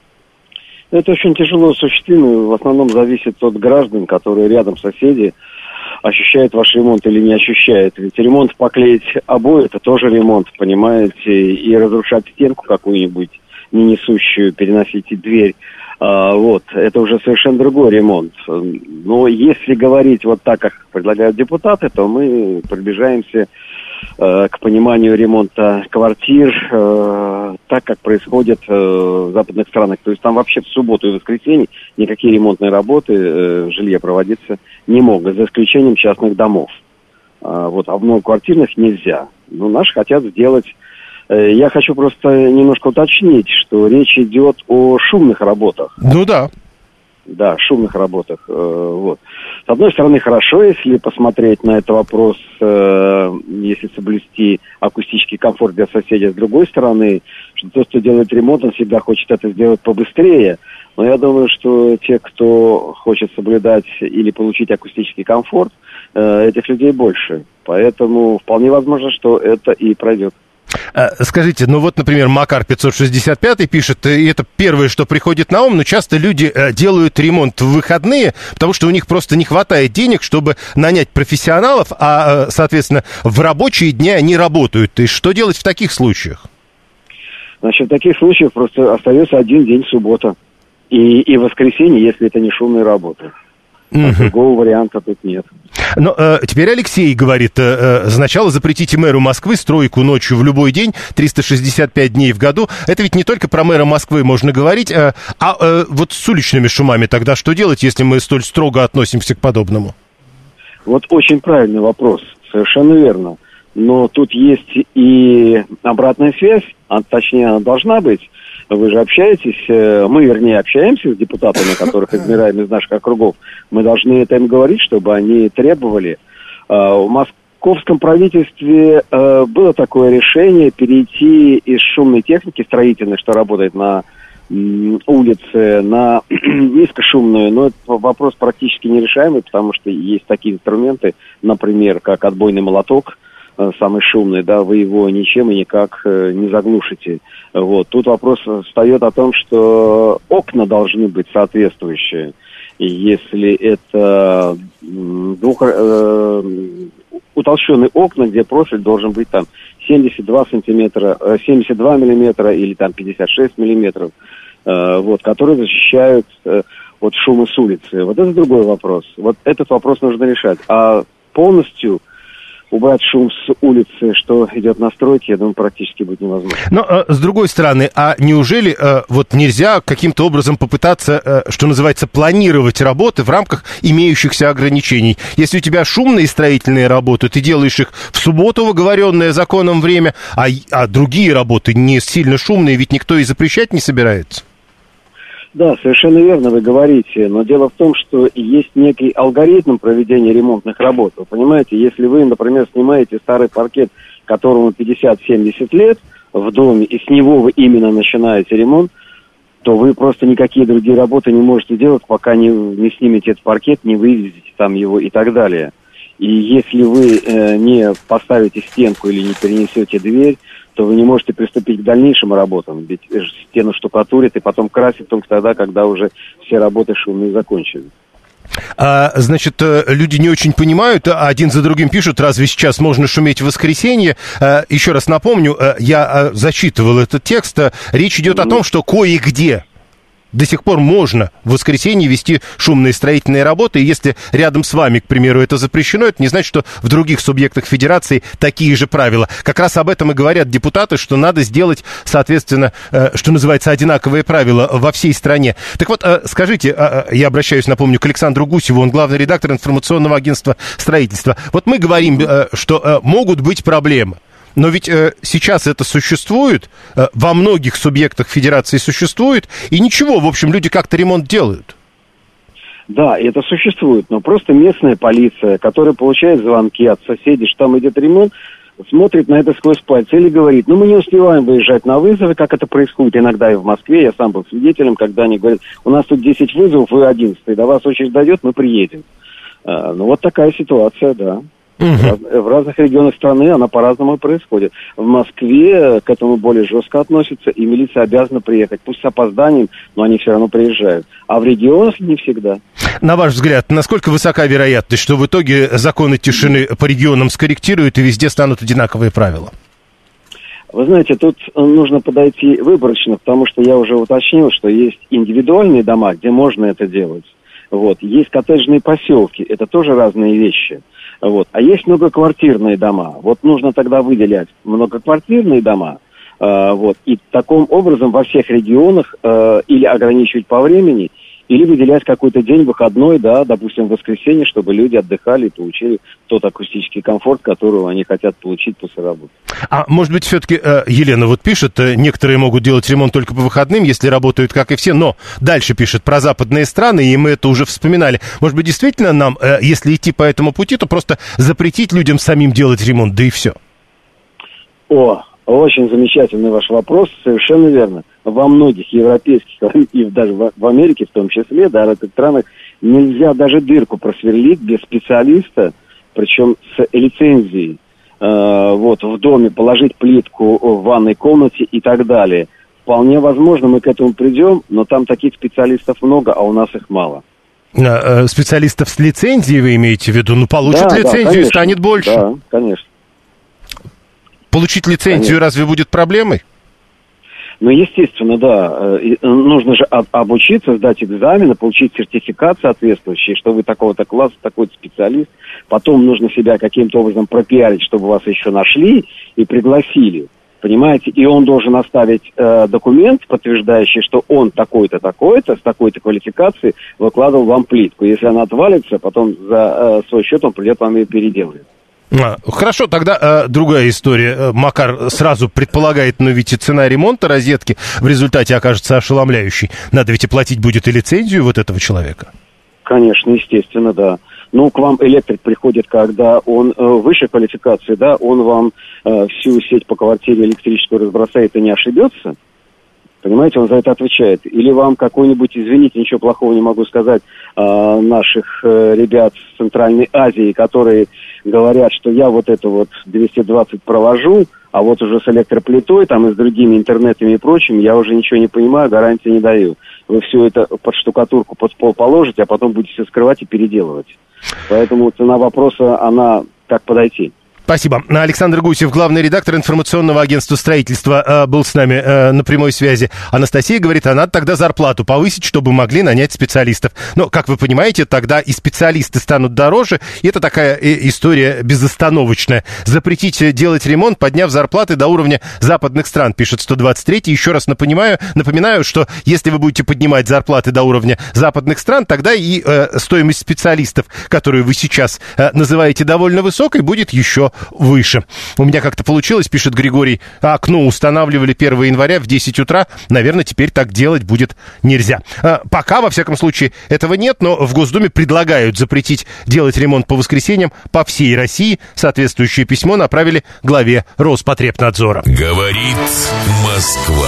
Это очень тяжело осуществимо, в основном зависит от граждан, которые рядом соседи, ощущают ваш ремонт или не ощущают. Ведь ремонт поклеить обои, это тоже ремонт, понимаете, и разрушать стенку какую-нибудь, не несущую, переносить дверь. Это уже совершенно другой ремонт. Но если говорить вот так, как предлагают депутаты, то мы приближаемся к пониманию ремонта квартир так, как происходит в западных странах. То есть там вообще в субботу и воскресенье никакие ремонтные работы в жилье проводиться не могут, за исключением частных домов. А в многоквартирных нельзя. Но наши хотят сделать. Я хочу просто немножко уточнить, что речь идет о шумных работах. Ну да. Да, шумных работах. С одной стороны, хорошо, если посмотреть на этот вопрос, если соблюсти акустический комфорт для соседей. С другой стороны, что тот, кто делает ремонт, он всегда хочет это сделать побыстрее. Но я думаю, что те, кто хочет соблюдать или получить акустический комфорт, этих людей больше. Поэтому вполне возможно, что это и пройдет. Скажите, ну вот, например, Макар 565 пишет, и это первое, что приходит на ум, но часто люди делают ремонт в выходные, потому что у них просто не хватает денег, чтобы нанять профессионалов, а, соответственно, в рабочие дни они работают. И что делать в таких случаях? Значит, в таких случаях просто остается один день суббота и воскресенье, если это не шумные работы. Другого варианта тут нет. Но теперь Алексей говорит, сначала запретите мэру Москвы стройку ночью в любой день, 365 дней в году. Это ведь не только про мэра Москвы можно говорить, вот с уличными шумами тогда что делать, если мы столь строго относимся к подобному? Вот очень правильный вопрос, совершенно верно. Но тут есть и обратная связь, точнее она должна быть. Вы же общаетесь, мы, вернее, общаемся с депутатами, которых избираем из наших округов. Мы должны это им говорить, чтобы они требовали. В московском правительстве было такое решение перейти из шумной техники строительной, что работает на улице, на низкошумную. Но это вопрос практически нерешаемый, потому что есть такие инструменты, например, как отбойный молоток, самый шумный, да, вы его ничем и никак не заглушите. Вот. Тут вопрос встает о том, что окна должны быть соответствующие. И если это утолщенные окна, где профиль должен быть там 72 миллиметра или там 56 миллиметров, вот, которые защищают от шума с улицы. Вот это другой вопрос. Вот этот вопрос нужно решать. А полностью убрать шум с улицы, что идет на стройке, я думаю, практически будет невозможно. Но, с другой стороны, а неужели вот нельзя каким-то образом попытаться, что называется, планировать работы в рамках имеющихся ограничений? Если у тебя шумные строительные работы, ты делаешь их в субботу в оговоренное законом время, а другие работы не сильно шумные, ведь никто и запрещать не собирается. Да, совершенно верно вы говорите, но дело в том, что есть некий алгоритм проведения ремонтных работ. Вы понимаете, если вы, например, снимаете старый паркет, которому 50-70 лет в доме, и с него вы именно начинаете ремонт, то вы просто никакие другие работы не можете делать, пока не снимете этот паркет, не вывезете там его и так далее. И если вы не поставите стенку или не перенесете дверь, то вы не можете приступить к дальнейшим работам, ведь стену штукатурят и потом красят только тогда, когда уже все работы шумные закончились. Значит, люди не очень понимают, один за другим пишут, разве сейчас можно шуметь в воскресенье? Еще раз напомню, я зачитывал этот текст, речь идет о том, что кое-где до сих пор можно в воскресенье вести шумные строительные работы, и если рядом с вами, к примеру, это запрещено, это не значит, что в других субъектах федерации такие же правила. Как раз об этом и говорят депутаты, что надо сделать, соответственно, что называется, одинаковые правила во всей стране. Так вот, скажите, я обращаюсь, напомню, к Александру Гусеву, он главный редактор информационного агентства строительства. Вот мы говорим, что могут быть проблемы. Но ведь сейчас это существует, во многих субъектах федерации существует, и ничего, в общем, люди как-то ремонт делают. Да, это существует, но просто местная полиция, которая получает звонки от соседей, что там идет ремонт, смотрит на это сквозь пальцы или говорит, мы не успеваем выезжать на вызовы, как это происходит иногда и в Москве, я сам был свидетелем, когда они говорят, у нас тут 10 вызовов, вы 11, до вас очередь дойдет, мы приедем. Ну вот такая ситуация, да. В разных регионах страны она по-разному происходит. В Москве к этому более жестко относятся, и милиция обязана приехать. Пусть с опозданием, но они все равно приезжают. А в регионах не всегда. На ваш взгляд, насколько высока вероятность, что в итоге законы тишины по регионам скорректируют и везде станут одинаковые правила? Вы знаете, тут нужно подойти выборочно, потому что я уже уточнил, что есть индивидуальные дома, где можно это делать. Вот. Есть коттеджные поселки, это тоже разные вещи. Вот. А есть многоквартирные дома. Вот нужно тогда выделять многоквартирные дома, вот, и таким образом во всех регионах или ограничивать по времени, Или выделять какой-то день выходной, да, допустим, в воскресенье, чтобы люди отдыхали и получили тот акустический комфорт, который они хотят получить после работы. А может быть, все-таки, Елена вот пишет, некоторые могут делать ремонт только по выходным, если работают, как и все, но дальше пишет про западные страны, и мы это уже вспоминали. Может быть, действительно нам, если идти по этому пути, то просто запретить людям самим делать ремонт, да и все? Очень замечательный ваш вопрос, совершенно верно. Во многих европейских и даже в Америке в том числе, да, в этих странах нельзя даже дырку просверлить без специалиста, причем с лицензией, в доме положить плитку в ванной комнате и так далее. Вполне возможно, мы к этому придем, но там таких специалистов много, а у нас их мало. Специалистов с лицензией вы имеете в виду? Ну, получат лицензию и станет больше. Да, конечно. Получить лицензию разве будет проблемой? Ну, естественно, да. Нужно же обучиться, сдать экзамены, получить сертификат соответствующий, что вы такого-то класса, такой-то специалист. Потом нужно себя каким-то образом пропиарить, чтобы вас еще нашли и пригласили. Понимаете? И он должен оставить документ, подтверждающий, что он такой-то, такой-то, с такой-то квалификацией выкладывал вам плитку. Если она отвалится, потом за свой счет он придет вам ее переделает. Хорошо, тогда другая история. Макар сразу предполагает, но ведь и цена ремонта розетки в результате окажется ошеломляющей. Надо ведь и платить будет и лицензию вот этого человека. Конечно, естественно, да. Ну, к вам электрик приходит, когда он выше квалификации, да, он вам всю сеть по квартире электрическую разбросает и не ошибется. Понимаете, он за это отвечает. Или вам какой-нибудь, извините, ничего плохого не могу сказать, наших ребят с Центральной Азии, которые говорят, что я вот это вот 220 провожу, а вот уже с электроплитой, там и с другими интернетами и прочим, я уже ничего не понимаю, гарантии не даю. Вы все это под штукатурку, под пол положите, а потом будете все скрывать и переделывать. Поэтому цена вопроса, она как подойти. Спасибо. Александр Гусев, главный редактор информационного агентства строительства, был с нами на прямой связи. Анастасия говорит, а надо тогда зарплату повысить, чтобы могли нанять специалистов. Но, как вы понимаете, тогда и специалисты станут дороже, и это такая история безостановочная. Запретить делать ремонт, подняв зарплаты до уровня западных стран, пишет 123. Еще раз напоминаю, что если вы будете поднимать зарплаты до уровня западных стран, тогда и стоимость специалистов, которую вы сейчас называете довольно высокой, будет еще выше. У меня как-то получилось, пишет Григорий, окно устанавливали 1 января в 10 утра. Наверное, теперь так делать будет нельзя. Пока, во всяком случае, этого нет, но в Госдуме предлагают запретить делать ремонт по воскресеньям по всей России. Соответствующее письмо направили главе Роспотребнадзора. Говорит Москва.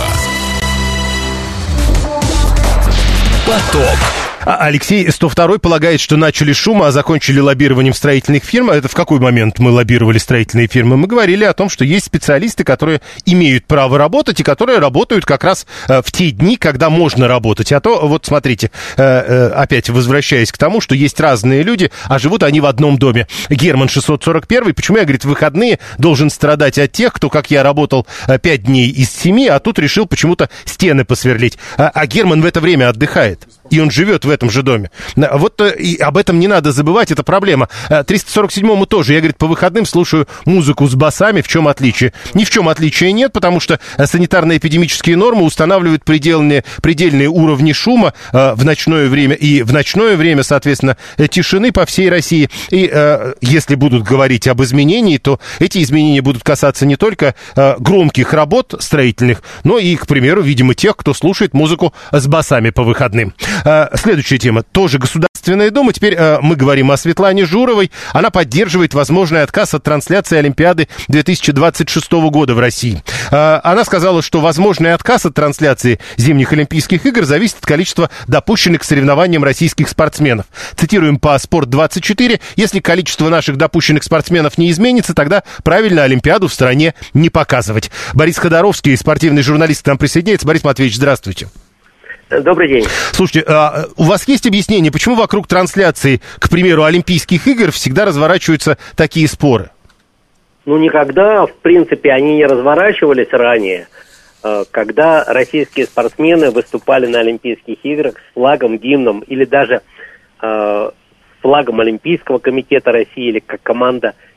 Поток. Алексей 102 полагает, что начали шум, а закончили лоббированием строительных фирм. Это в какой момент мы лоббировали строительные фирмы? Мы говорили о том, что есть специалисты, которые имеют право работать и которые работают как раз в те дни, когда можно работать. А то, вот смотрите, опять возвращаясь к тому, что есть разные люди, а живут они в одном доме. Герман 641, почему я, говорит, в выходные должен страдать от тех, кто, как я, работал 5 дней из 7, а тут решил почему-то стены посверлить. А Герман в это время отдыхает. И он живет в этом же доме. Вот и об этом не надо забывать, это проблема. 347-му тоже. Я, говорит, по выходным слушаю музыку с басами. В чем отличие? Ни в чем отличия нет, потому что санитарно-эпидемические нормы устанавливают предельные уровни шума в ночное время. И в ночное время, соответственно, тишины по всей России. И если будут говорить об изменении, то эти изменения будут касаться не только громких работ строительных, но и, к примеру, видимо, тех, кто слушает музыку с басами по выходным. Следующая тема. Тоже Государственная Дума. Теперь мы говорим о Светлане Журовой. Она поддерживает возможный отказ от трансляции Олимпиады 2026 года в России. Она сказала, что возможный отказ от трансляции зимних Олимпийских игр зависит от количества допущенных к соревнованиям российских спортсменов. Цитируем по Спорт24. Если количество наших допущенных спортсменов не изменится, тогда правильно Олимпиаду в стране не показывать. Борис Ходоровский, спортивный журналист, к нам присоединяется. Борис Матвеевич, здравствуйте. Добрый день. Слушайте, у вас есть объяснение, почему вокруг трансляции, к примеру, Олимпийских игр всегда разворачиваются такие споры? Ну, никогда, в принципе, они не разворачивались ранее, когда российские спортсмены выступали на Олимпийских играх с флагом, гимном или даже с флагом Олимпийского комитета России или как команда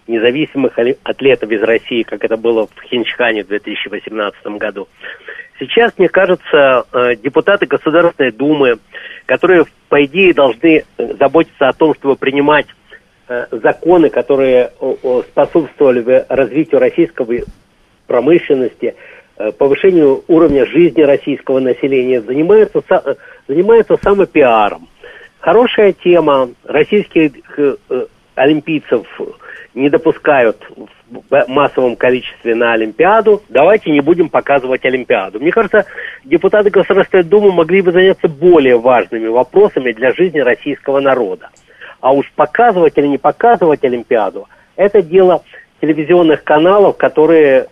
независимых атлетов из России, как это было в Пхенчхане в 2018 году. Сейчас, мне кажется, депутаты Государственной Думы, которые, по идее, должны заботиться о том, чтобы принимать законы, которые способствовали бы развитию российской промышленности, повышению уровня жизни российского населения, занимаются самопиаром. Хорошая тема. Российских олимпийцев не допускают в массовом количестве на Олимпиаду. Давайте не будем показывать Олимпиаду. Мне кажется, депутаты Государственной Думы могли бы заняться более важными вопросами для жизни российского народа. А уж показывать или не показывать Олимпиаду, это дело телевизионных каналов, которые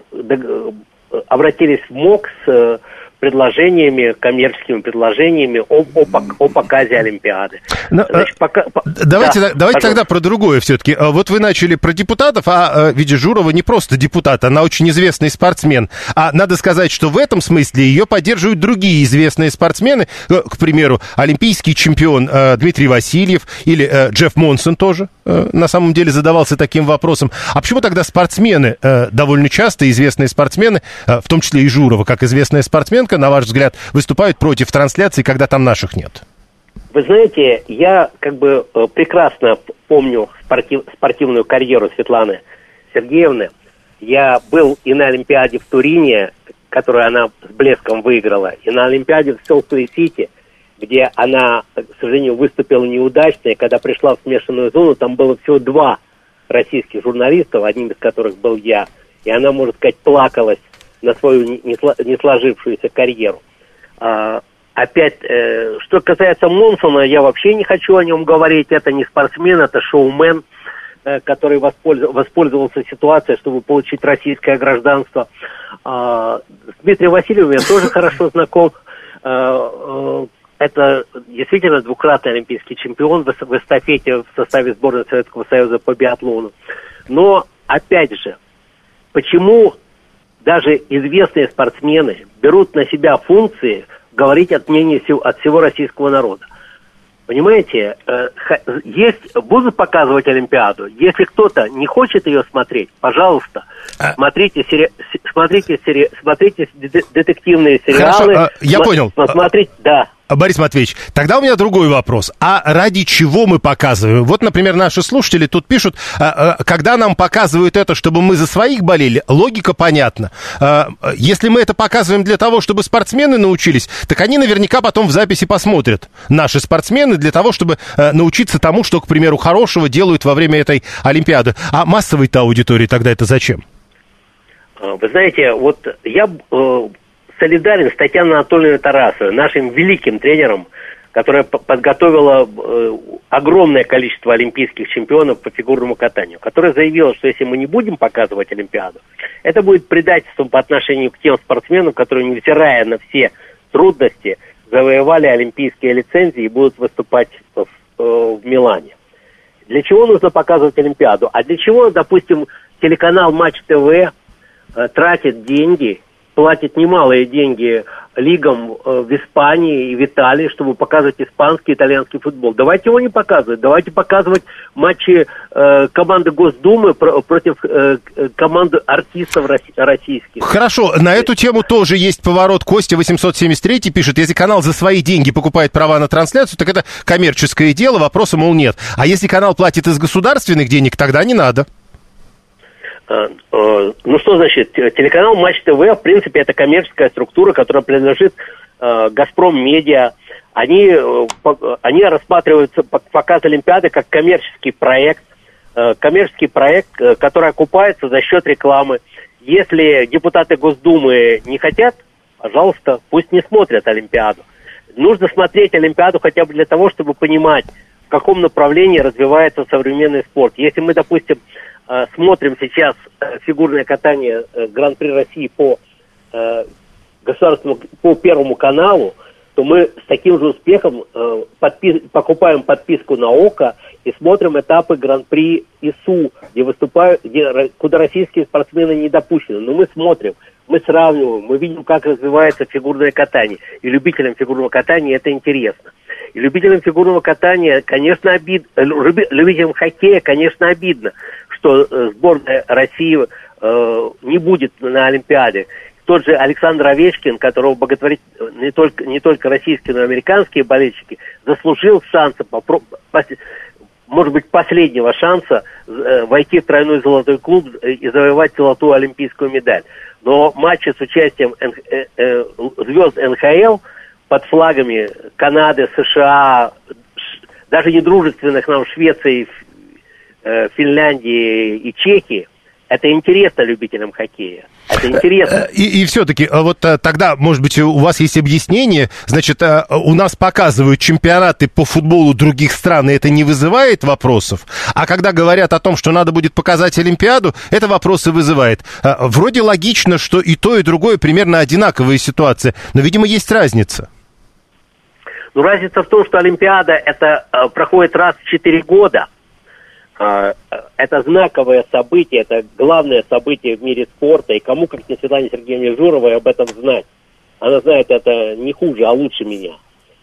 обратились в МОК с предложениями, коммерческими предложениями о показе Олимпиады. Значит, давайте тогда про другое все-таки. Вот вы начали про депутатов, а ведь Журова не просто депутат, она очень известный спортсмен. А надо сказать, что в этом смысле ее поддерживают другие известные спортсмены, к примеру, олимпийский чемпион Дмитрий Васильев или Джефф Монсон тоже на самом деле задавался таким вопросом. А почему тогда спортсмены, довольно часто известные спортсмены, в том числе и Журова, как известная спортсменка, на ваш взгляд, выступают против трансляций, когда там наших нет? Вы знаете, я прекрасно помню спортивную карьеру Светланы Сергеевны. Я был и на Олимпиаде в Турине, которую она с блеском выиграла, и на Олимпиаде в Солт-Лейк-Сити, где она, к сожалению, выступила неудачно, и когда пришла в смешанную зону, там было всего 2 российских журналистов, одним из которых был я, и она, можно сказать, плакалась на свою не сложившуюся карьеру. Опять, что касается Монсона, я вообще не хочу о нем говорить. Это не спортсмен, это шоумен, который воспользовался ситуацией, чтобы получить российское гражданство. С Дмитрием Васильевым я тоже хорошо знаком. Это действительно 2-кратный олимпийский чемпион в эстафете в составе сборной Советского Союза по биатлону. Но, опять же, почему даже известные спортсмены берут на себя функции говорить от мнения от всего российского народа? Понимаете, будут показывать Олимпиаду. Если кто-то не хочет ее смотреть, пожалуйста, смотрите детективные сериалы. Хорошо, я понял. Посмотрите, да. Борис Матвеевич, тогда у меня другой вопрос. А ради чего мы показываем? Вот, например, наши слушатели тут пишут, когда нам показывают это, чтобы мы за своих болели, логика понятна. Если мы это показываем для того, чтобы спортсмены научились, так они наверняка потом в записи посмотрят. Наши спортсмены для того, чтобы научиться тому, что, к примеру, хорошего делают во время этой Олимпиады. А массовой-то аудитории тогда это зачем? Вы знаете, вот я солидарен с Татьяной Анатольевной Тарасовой, нашим великим тренером, которая подготовила огромное количество олимпийских чемпионов по фигурному катанию, которая заявила, что если мы не будем показывать Олимпиаду, это будет предательством по отношению к тем спортсменам, которые, невзирая на все трудности, завоевали олимпийские лицензии и будут выступать в Милане. Для чего нужно показывать Олимпиаду? А для чего, допустим, телеканал Матч ТВ тратит деньги, платит немалые деньги лигам в Испании и в Италии, чтобы показывать испанский и итальянский футбол? Давайте его не показывать. Давайте показывать матчи команды Госдумы против команды артистов российских. Хорошо, на эту тему тоже есть поворот. Костя 873 пишет, если канал за свои деньги покупает права на трансляцию, так это коммерческое дело, вопроса, мол, нет. А если канал платит из государственных денег, тогда не надо. Ну что значит, телеканал Матч ТВ, в принципе, это коммерческая структура, которая принадлежит Газпром Медиа. Они рассматривают показ Олимпиады как коммерческий проект, который окупается за счет рекламы. Если депутаты Госдумы не хотят, пожалуйста, пусть не смотрят Олимпиаду. Нужно смотреть Олимпиаду хотя бы для того, чтобы понимать, в каком направлении развивается современный спорт. Если мы, допустим, смотрим сейчас фигурное катание Гран-при России по Первому каналу, то мы с таким же успехом покупаем подписку на ОКО и смотрим этапы Гран-при ИСУ, куда российские спортсмены не допущены. Но мы смотрим, мы сравниваем, мы видим, как развивается фигурное катание. И любителям фигурного катания это интересно. И любителям фигурного катания, конечно, обидно, любителям хоккея, конечно, обидно, что сборная России не будет на Олимпиаде. Тот же Александр Овечкин, которого боготворит не только российские, но и американские болельщики, заслужил шанса, может быть, последнего шанса войти в тройной золотой клуб и завоевать золотую олимпийскую медаль. Но матчи с участием звезд НХЛ под флагами Канады, США, даже недружественных нам Швеции, Финляндии и Чехии, это интересно любителям хоккея. Это интересно. И все-таки, вот тогда, может быть, у вас есть объяснение. Значит, у нас показывают чемпионаты по футболу других стран, и это не вызывает вопросов. А когда говорят о том, что надо будет показать Олимпиаду, это вопросы вызывает. Вроде логично, что и то, и другое примерно одинаковая ситуация. Но, видимо, есть разница. Ну, разница в том, что Олимпиада это проходит раз в 4 года. Это знаковое событие, это главное событие в мире спорта. И кому, как не Светлане Сергеевне Журовой, об этом знать? Она знает это не хуже, а лучше меня.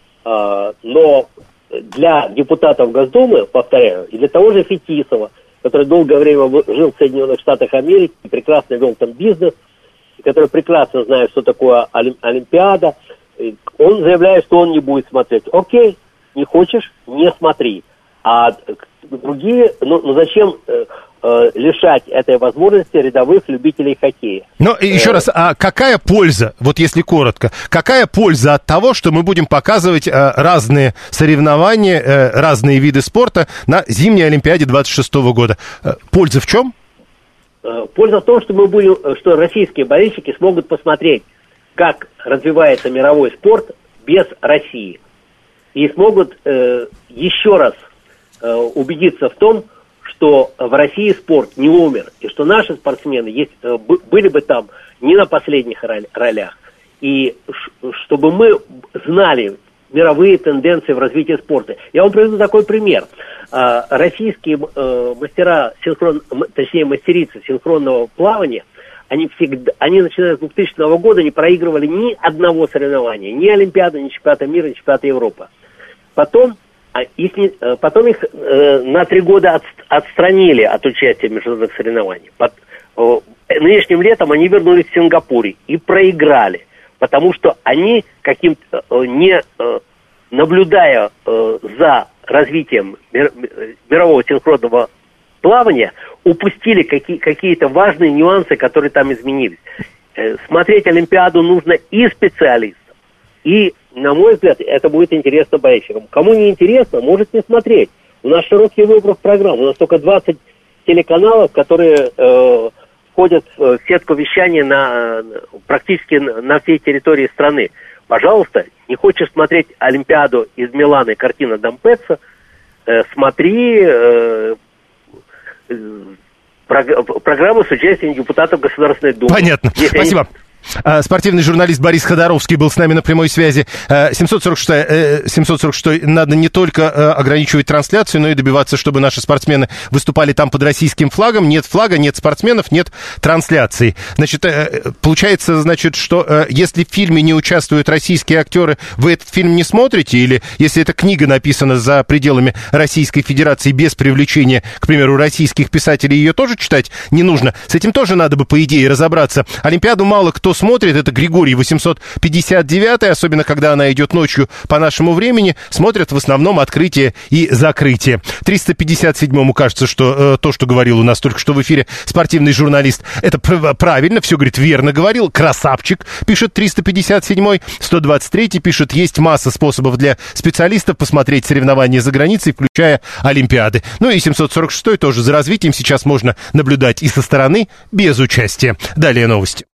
Но для депутатов Госдумы, повторяю, и для того же Фетисова, который долгое время жил в Соединенных Штатах Америки, прекрасно вел там бизнес, который прекрасно знает, что такое Олимпиада, он заявляет, что он не будет смотреть. Окей, не хочешь, не смотри. А другие, ну зачем лишать этой возможности рядовых любителей хоккея? Но еще раз, а какая польза, вот если коротко, какая польза от того, что мы будем показывать разные соревнования, разные виды спорта на зимней Олимпиаде 26 года? Польза в чем? Польза в том, что российские болельщики смогут посмотреть, как развивается мировой спорт без России. И смогут еще раз убедиться в том, что в России спорт не умер, и что наши спортсмены были бы там не на последних ролях. И чтобы мы знали мировые тенденции в развитии спорта. Я вам приведу такой пример. Российские мастерицы синхронного плавания, они начиная с 2000 года не проигрывали ни одного соревнования, ни Олимпиады, ни чемпионата мира, ни чемпионата Европы. Потом их на 3 года отстранили от участия в международных соревнованиях. Нынешним летом они вернулись в Сингапуре и проиграли, потому что они, не наблюдая за развитием мирового синхронного плавания, упустили какие-то важные нюансы, которые там изменились. Смотреть Олимпиаду нужно и специалистам, и, на мой взгляд, это будет интересно болельщикам. Кому не интересно, может не смотреть. У нас широкий выбор программ. У нас только 20 телеканалов, которые входят в сетку вещания практически на всей территории страны. Пожалуйста, не хочешь смотреть Олимпиаду из Милана, картина Дампеццо, смотри программу с участием депутатов Государственной Думы. Понятно. Спасибо. Спортивный журналист Борис Ходоровский был с нами на прямой связи. 746 надо не только ограничивать трансляцию, но и добиваться, чтобы наши спортсмены выступали там под российским флагом. Нет флага, нет спортсменов, нет трансляции. Значит, получается, что если в фильме не участвуют российские актеры, вы этот фильм не смотрите? Или если эта книга написана за пределами Российской Федерации без привлечения, к примеру, российских писателей, ее тоже читать не нужно? С этим тоже надо бы, по идее, разобраться. Олимпиаду мало кто смотрит, это Григорий 859, особенно когда она идет ночью по нашему времени, смотрят в основном открытие и закрытие. 357-му кажется, что то, что говорил у нас только что в эфире спортивный журналист, это правильно, все, говорит, верно говорил, красавчик, пишет 357-й, 123-й пишет, есть масса способов для специалистов посмотреть соревнования за границей, включая Олимпиады. Ну и 746-й тоже за развитием сейчас можно наблюдать и со стороны без участия. Далее новости.